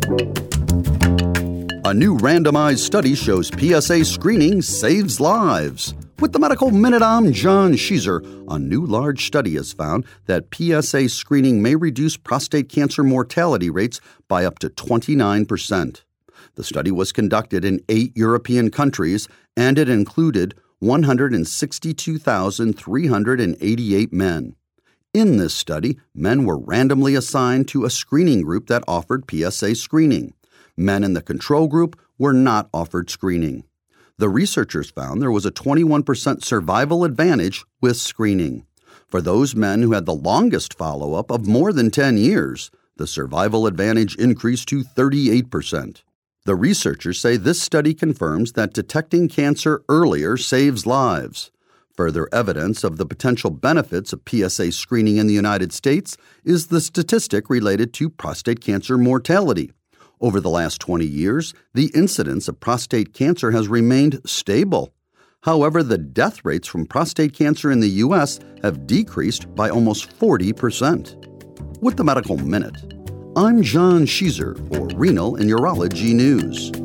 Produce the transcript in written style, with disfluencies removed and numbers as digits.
A new randomized study shows PSA screening saves lives. With the Medical Minute, I'm John Sheezer. A new large study has found that PSA screening may reduce prostate cancer mortality rates by up to 29%. The study was conducted in 8 European countries, and it included 162,388 men. In this study, men were randomly assigned to a screening group that offered PSA screening. Men in the control group were not offered screening. The researchers found there was a 21% survival advantage with screening. For those men who had the longest follow-up of more than 10 years, the survival advantage increased to 38%. The researchers say this study confirms that detecting cancer earlier saves lives. Further evidence of the potential benefits of PSA screening in the United States is the statistic related to prostate cancer mortality. Over the last 20 years, the incidence of prostate cancer has remained stable. However, the death rates from prostate cancer in the U.S. have decreased by almost 40%. With the Medical Minute, I'm John Sheezer for Renal and Urology News.